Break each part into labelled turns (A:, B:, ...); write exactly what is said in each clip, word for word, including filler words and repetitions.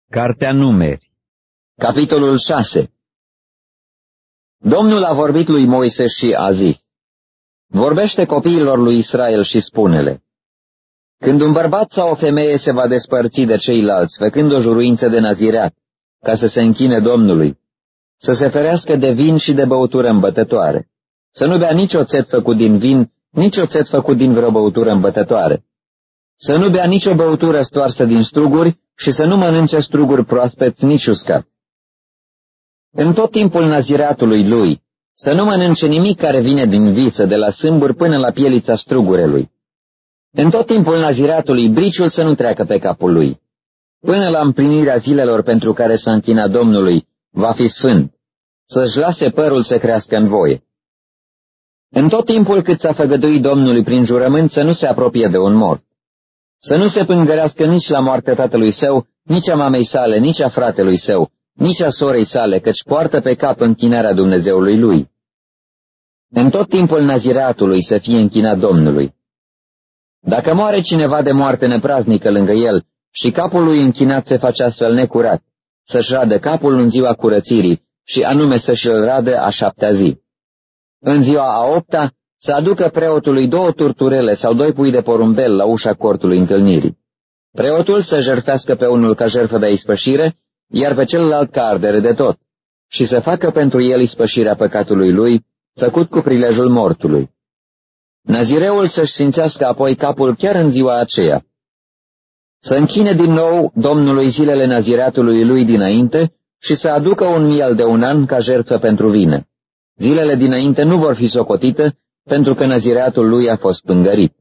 A: Cartea Numeri,
B: capitolul șase. Domnul a vorbit lui Moise și a zis: vorbește copiilor lui Israel și spune-le: când un bărbat sau o femeie se va despărți de ceilalți, făcând o juruință de nazireat, ca să se închine Domnului, să se ferească de vin și de băutură îmbătătoare, să nu bea nici oțet făcut din vin, nici oțet făcut din vreo băutură îmbătătoare, să nu bea nicio băutură stoarsă din struguri și să nu mănânce struguri proaspeți, nici uscat. În tot timpul nazireatului lui, să nu mănânce nimic care vine din viță, de la sâmburi până la pielița strugurelui. În tot timpul nazireatului, briciul să nu treacă pe capul lui. Până la împlinirea zilelor pentru care s-a închinat Domnului, va fi sfânt, să-și lase părul să crească în voie. În tot timpul cât s-a făgăduit Domnului prin jurământ, să nu se apropie de un mort. Să nu se pângărească nici la moartea tatălui său, nici a mamei sale, nici a fratelui său, nici a sorei sale, căci poartă pe cap închinarea Dumnezeului lui. În tot timpul nazireatului să fie închinat Domnului. Dacă moare cineva de moarte nepraznică lângă el și capul lui închinat se face astfel necurat, să-și radă capul în ziua curățirii și anume să-și-l radă a șaptea zi. În ziua a opta să aducă preotului două turturele sau doi pui de porumbel la ușa cortului întâlnirii. Preotul să jertfească pe unul ca jertfă de ispășire, iar pe celălalt ca ardere de tot, și să facă pentru el ispășirea păcatului lui, făcut cu prilejul mortului. Nazireul să-și sfințească apoi capul chiar în ziua aceea. Să închine din nou Domnului zilele nazireatului lui dinainte și să aducă un miel de un an ca jertfă pentru vină. Zilele dinainte nu vor fi socotite, pentru că nazireatul lui a fost pângărit.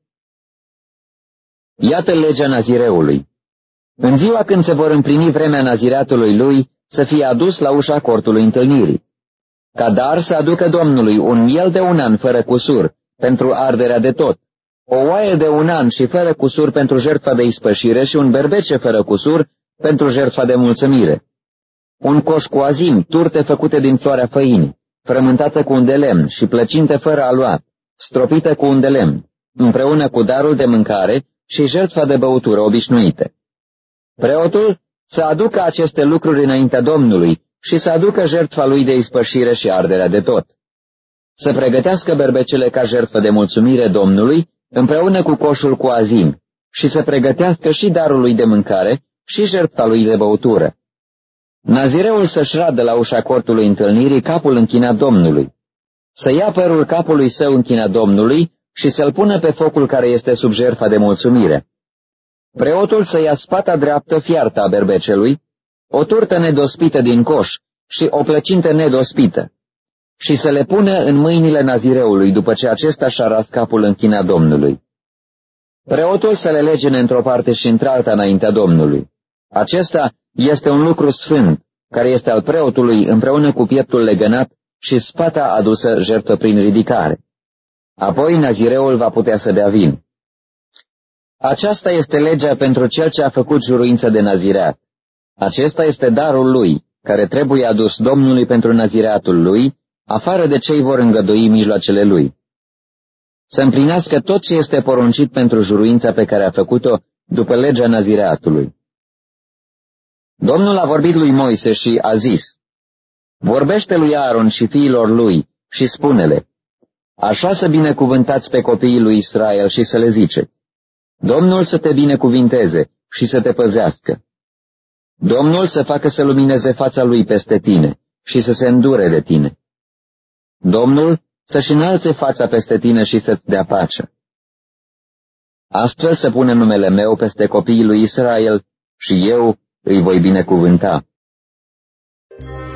B: Iată legea nazireului. În ziua când se vor împlini vremea nazireatului lui, să fie adus la ușa cortului întâlnirii. Ca dar să aducă Domnului un miel de un an fără cusur, pentru arderea de tot, o oaie de un an și fără cusur pentru jertfa de ispășire și un berbece fără cusur pentru jertfa de mulțumire. Un coș cu azim, turte făcute din floarea făinii, frământată cu un de lemn și plăcinte fără aluat, stropită cu un de lemn, împreună cu darul de mâncare și jertfa de băutură obișnuite. Preotul să aducă aceste lucruri înaintea Domnului și să aducă jertfa lui de ispășire și arderea de tot. Să pregătească berbecele ca jertfă de mulțumire Domnului, împreună cu coșul cu azim, și să pregătească și darul lui de mâncare și jertfa lui de băutură. Nazireul să-și radă la ușa cortului întâlnirii capul închinat Domnului, să ia părul capului său închinat Domnului și să-l pună pe focul care este sub jertfa de mulțumire. Preotul să ia spata dreaptă fiartă a berbecelui, o turtă nedospită din coș și o plăcintă nedospită, și să le pună în mâinile nazireului după ce acesta și-a ras capul închinat Domnului. Preotul să le legene într-o parte și într-alta înaintea Domnului. Acesta este un lucru sfânt, care este al preotului împreună cu pieptul legănat și spata adusă jertfă prin ridicare. Apoi nazireul va putea să bea vin. Aceasta este legea pentru cel ce a făcut juruință de nazireat. Acesta este darul lui, care trebuie adus Domnului pentru nazireatul lui, afară de cei vor îngădui mijloacele lui. Să împlinească tot ce este poruncit pentru juruința pe care a făcut-o după legea nazireatului. Domnul a vorbit lui Moise și a zis: vorbește lui Aaron și fiilor lui și spune-le: așa să binecuvântați pe copiii lui Israel și să le ziceți: Domnul să te binecuvinteze și să te păzească. Domnul să facă să lumineze fața lui peste tine și să se îndure de tine. Domnul să-și înalțe fața peste tine și să-ți dea pace. Astfel să pune numele meu peste copiii lui Israel și eu îi voi binecuvânta.